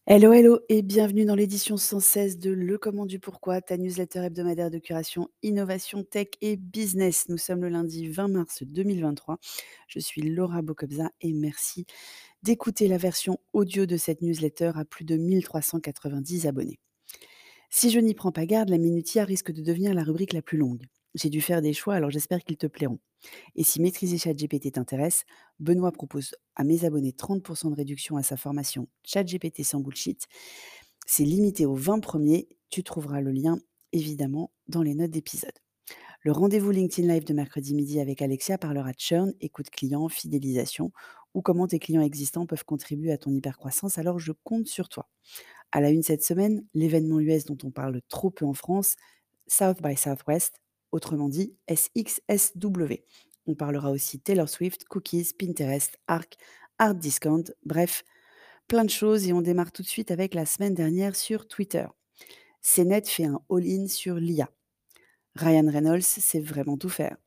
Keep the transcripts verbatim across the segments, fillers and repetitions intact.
Hello, hello et bienvenue dans l'édition cent seize de Le Comment du Pourquoi, ta newsletter hebdomadaire de curation, innovation, tech et business. Nous sommes le lundi vingt mars deux mille vingt-trois. Je suis Laura Bocobza et merci d'écouter la version audio de cette newsletter à plus de mille trois cent quatre-vingt-dix abonnés. Si je n'y prends pas garde, la Minutia risque de devenir la rubrique la plus longue. J'ai dû faire des choix, alors j'espère qu'ils te plairont. Et si maîtriser ChatGPT t'intéresse, Benoît propose à mes abonnés trente pour cent de réduction à sa formation ChatGPT sans bullshit. C'est limité aux vingt premiers. Tu trouveras le lien, évidemment, dans les notes d'épisode. Le rendez-vous LinkedIn Live de mercredi midi avec Alexia parlera de churn, écoute client, fidélisation ou comment tes clients existants peuvent contribuer à ton hypercroissance. Alors je compte sur toi. À la une cette semaine, l'événement U S dont on parle trop peu en France, South by Southwest, autrement dit S X S W. On parlera aussi Taylor Swift, cookies, Pinterest, Arc, Art Discount, bref, plein de choses et on démarre tout de suite avec la semaine dernière sur Twitter. C net fait un all-in sur l'I A. Ryan Reynolds sait vraiment tout faire.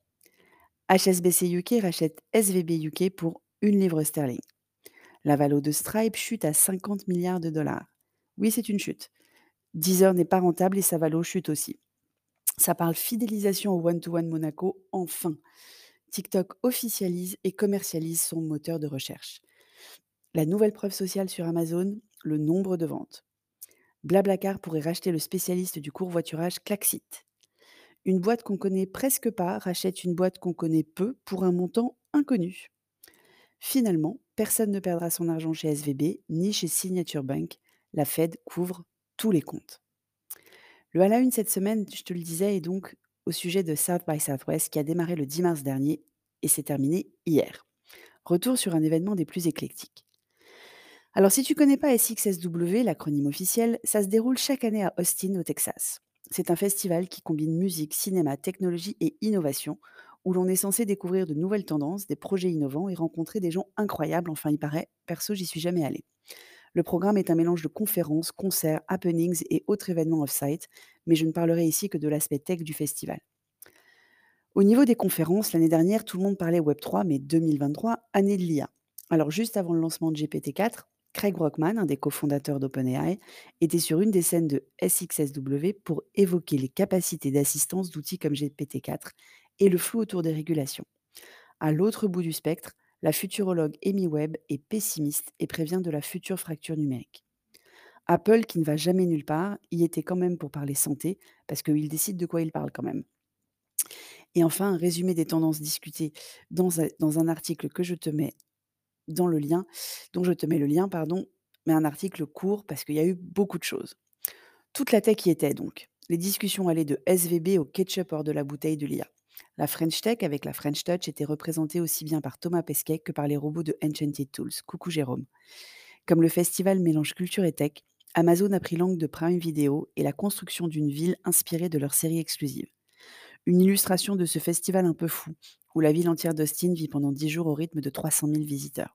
H S B C U K rachète S V B U K pour une livre sterling. La valo de Stripe chute à cinquante milliards de dollars. Oui, c'est une chute. Deezer n'est pas rentable et sa valo chute aussi. Ça parle fidélisation au one-to-one Monaco, enfin. TikTok officialise et commercialise son moteur de recherche. La nouvelle preuve sociale sur Amazon, le nombre de ventes. Blablacar pourrait racheter le spécialiste du covoiturage Klaxit. Une boîte qu'on connaît presque pas rachète une boîte qu'on connaît peu pour un montant inconnu. Finalement, personne ne perdra son argent chez S V B ni chez Signature Bank. La Fed couvre tous les comptes. Le à la une cette semaine, je te le disais, est donc au sujet de South by Southwest qui a démarré le dix mars dernier et s'est terminé hier. Retour sur un événement des plus éclectiques. Alors si tu connais pas S X S W, l'acronyme officiel, ça se déroule chaque année à Austin au Texas. C'est un festival qui combine musique, cinéma, technologie et innovation, où l'on est censé découvrir de nouvelles tendances, des projets innovants et rencontrer des gens incroyables, enfin il paraît, perso j'y suis jamais allée. Le programme est un mélange de conférences, concerts, happenings et autres événements off-site, mais je ne parlerai ici que de l'aspect tech du festival. Au niveau des conférences, l'année dernière, tout le monde parlait web trois, mais deux mille vingt-trois, année de l'I A. Alors juste avant le lancement de G P T quatre, Craig Brockman, un des cofondateurs d'OpenAI, était sur une des scènes de S X S W pour évoquer les capacités d'assistance d'outils comme G P T quatre et le flou autour des régulations. À l'autre bout du spectre, la futurologue Amy Webb est pessimiste et prévient de la future fracture numérique. Apple, qui ne va jamais nulle part, y était quand même pour parler santé, parce qu'il décide de quoi il parle quand même. Et enfin, un résumé des tendances discutées dans un, dans un article que je te mets dans le lien, dont je te mets le lien, pardon, mais un article court parce qu'il y a eu beaucoup de choses. Toute la tech y était donc. Les discussions allaient de S V B au ketchup hors de la bouteille de l'I A. La French Tech avec la French Touch était représentée aussi bien par Thomas Pesquet que par les robots de Enchanted Tools. Coucou Jérôme. Comme le festival mélange culture et tech, Amazon a pris l'angle de Prime Video et la construction d'une ville inspirée de leur série exclusive. Une illustration de ce festival un peu fou, où la ville entière d'Austin vit pendant dix jours au rythme de trois cent mille visiteurs.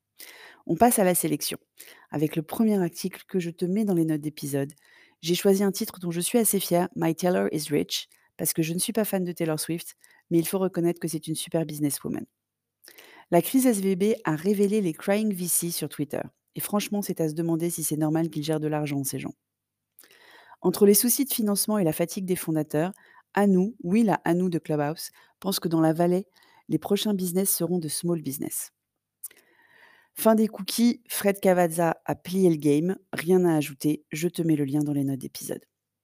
On passe à la sélection. Avec le premier article que je te mets dans les notes d'épisode, j'ai choisi un titre dont je suis assez fière, My Taylor is Rich, parce que je ne suis pas fan de Taylor Swift, mais il faut reconnaître que c'est une super businesswoman. La crise S V B a révélé les crying V C sur Twitter. Et franchement, c'est à se demander si c'est normal qu'ils gèrent de l'argent, ces gens. Entre les soucis de financement et la fatigue des fondateurs, Anou, oui la Anou de Clubhouse, pense que dans la vallée, les prochains business seront de small business. Fin des cookies, Fred Cavazza a plié le game, rien à ajouter, je te mets le lien dans les notes d'épisode.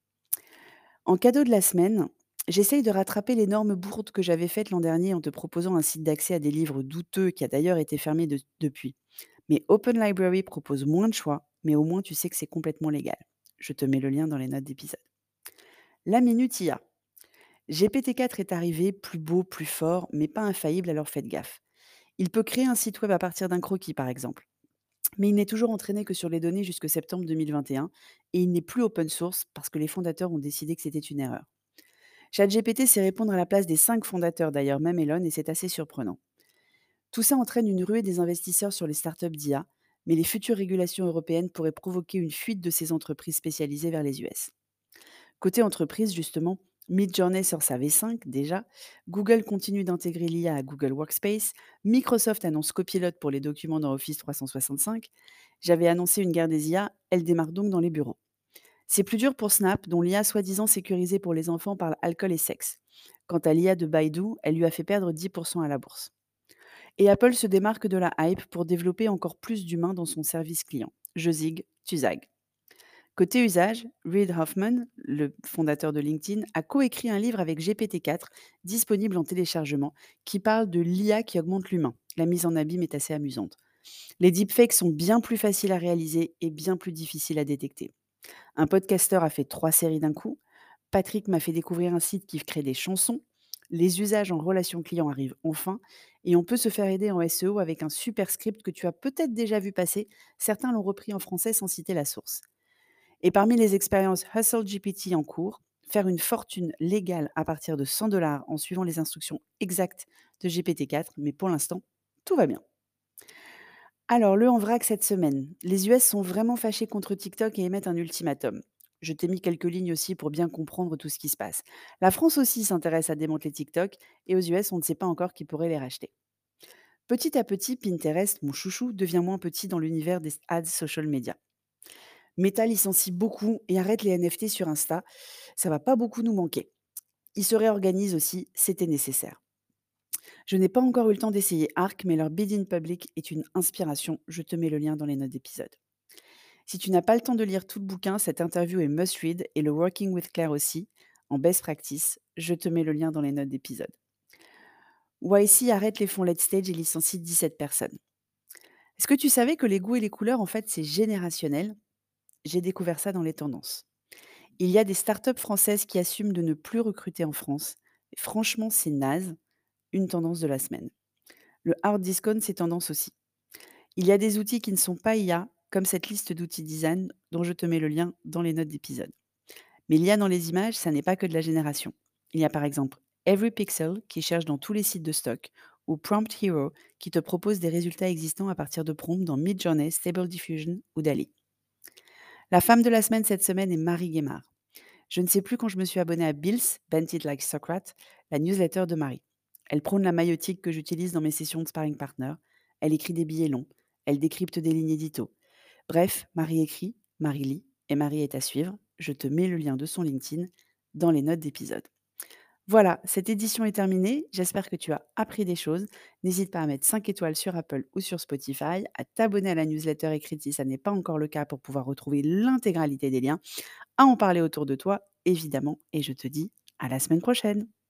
En cadeau de la semaine, j'essaye de rattraper l'énorme bourde que j'avais faite l'an dernier en te proposant un site d'accès à des livres douteux qui a d'ailleurs été fermé de- depuis. Mais Open Library propose moins de choix, mais au moins tu sais que c'est complètement légal. Je te mets le lien dans les notes d'épisode. La Minute I A. G P T quatre est arrivé, plus beau, plus fort, mais pas infaillible, alors faites gaffe. Il peut créer un site web à partir d'un croquis, par exemple. Mais il n'est toujours entraîné que sur les données jusque septembre deux mille vingt et un, et un, et il n'est plus open source parce que les fondateurs ont décidé que c'était une erreur. ChatGPT sait répondre à la place des cinq fondateurs, d'ailleurs, même Elon, et c'est assez surprenant. Tout ça entraîne une ruée des investisseurs sur les startups d'I A, mais les futures régulations européennes pourraient provoquer une fuite de ces entreprises spécialisées vers les U S. Côté entreprise, justement, Midjourney sort sa V cinq déjà, Google continue d'intégrer l'I A à Google Workspace, Microsoft annonce Copilot pour les documents dans Office trois cent soixante-cinq. J'avais annoncé une guerre des I A, elle démarre donc dans les bureaux. C'est plus dur pour Snap, dont l'I A soi-disant sécurisée pour les enfants parle alcool et sexe. Quant à l'I A de Baidu, elle lui a fait perdre dix pour cent à la bourse. Et Apple se démarque de la hype pour développer encore plus d'humains dans son service client. Je zig, tu zags. Côté usage, Reid Hoffman, le fondateur de LinkedIn, a coécrit un livre avec G P T quatre, disponible en téléchargement, qui parle de l'I A qui augmente l'humain. La mise en abîme est assez amusante. Les deepfakes sont bien plus faciles à réaliser et bien plus difficiles à détecter. Un podcasteur a fait trois séries d'un coup. Patrick m'a fait découvrir un site qui crée des chansons. Les usages en relation client arrivent enfin. Et on peut se faire aider en S E O avec un super script que tu as peut-être déjà vu passer. Certains l'ont repris en français sans citer la source. Et parmi les expériences Hustle G P T en cours, faire une fortune légale à partir de cent dollars en suivant les instructions exactes de G P T quatre, mais pour l'instant, tout va bien. Alors, le en vrac cette semaine. Les U S sont vraiment fâchés contre TikTok et émettent un ultimatum. Je t'ai mis quelques lignes aussi pour bien comprendre tout ce qui se passe. La France aussi s'intéresse à démanteler TikTok et aux U S, on ne sait pas encore qui pourrait les racheter. Petit à petit, Pinterest, mon chouchou, devient moins petit dans l'univers des ads social media. Meta licencie beaucoup et arrête les N F T sur Insta. Ça va pas beaucoup nous manquer. Ils se réorganisent aussi, c'était nécessaire. Je n'ai pas encore eu le temps d'essayer Arc, mais leur bid in public est une inspiration. Je te mets le lien dans les notes d'épisode. Si tu n'as pas le temps de lire tout le bouquin, cette interview est must read et le Working with Claire aussi, en best practice. Je te mets le lien dans les notes d'épisode. Y C arrête les fonds Let's Stage et licencie dix-sept personnes. Est-ce que tu savais que les goûts et les couleurs, en fait, c'est générationnel? J'ai découvert ça dans les tendances. Il y a des startups françaises qui assument de ne plus recruter en France. Et franchement, c'est naze. Une tendance de la semaine. Le hard discount, c'est tendance aussi. Il y a des outils qui ne sont pas I A, comme cette liste d'outils design dont je te mets le lien dans les notes d'épisode. Mais l'I A dans les images, ça n'est pas que de la génération. Il y a par exemple Every Pixel qui cherche dans tous les sites de stock, ou Prompt Hero qui te propose des résultats existants à partir de prompts dans Midjourney, Stable Diffusion ou Dali. La femme de la semaine cette semaine est Marie Guémard. Je ne sais plus quand je me suis abonnée à Bills, Bent It Like Socrates, la newsletter de Marie. Elle prône la maïotique que j'utilise dans mes sessions de sparring partner. Elle écrit des billets longs. Elle décrypte des lignes édito. Bref, Marie écrit, Marie lit et Marie est à suivre. Je te mets le lien de son LinkedIn dans les notes d'épisode. Voilà, cette édition est terminée. J'espère que tu as appris des choses. N'hésite pas à mettre cinq étoiles sur Apple ou sur Spotify, à t'abonner à la newsletter écrite si ça n'est pas encore le cas pour pouvoir retrouver l'intégralité des liens, à en parler autour de toi, évidemment, et je te dis à la semaine prochaine.